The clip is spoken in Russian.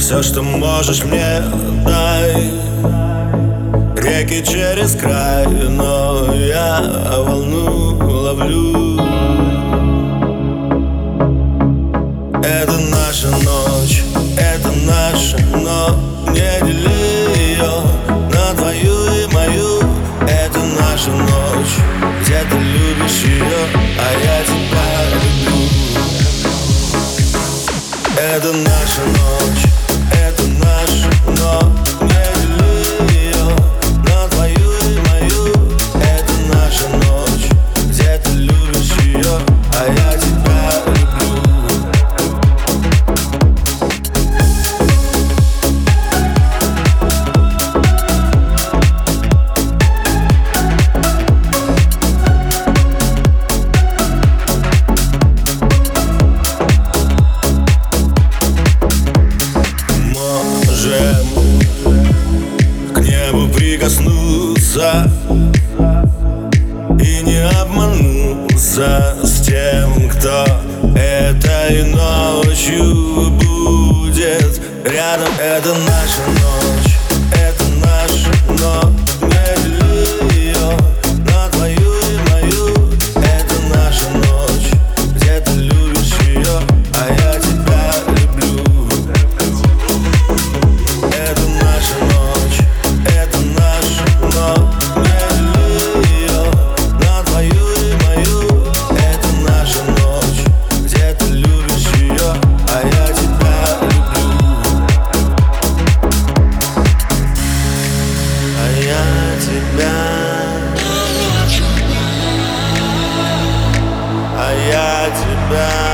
Все, что можешь мне, дай. Реки через край, но я волну ловлю. Это наша ночь, это наша, но не дели ее на твою и мою. Это наша ночь, где ты любишь ее, а я тебя люблю. Это наша ночь, это наша, но не дели ее на твою и мою. Это наша ночь, где ты любишь ее, а я тебя люблю. К небу прикоснуться и не обмануться с тем, кто этой ночью будет рядом. Это наша ночь, это наша, но не дели ее на твою и мою. Это наша ночь, где ты любишь ее, а я тебя люблю. Это наша ночь, это наша, но не дели ее на твою и мою. Это наша ночь, где ты любишь ее, а я тебя люблю. А я тебя, а я тебя.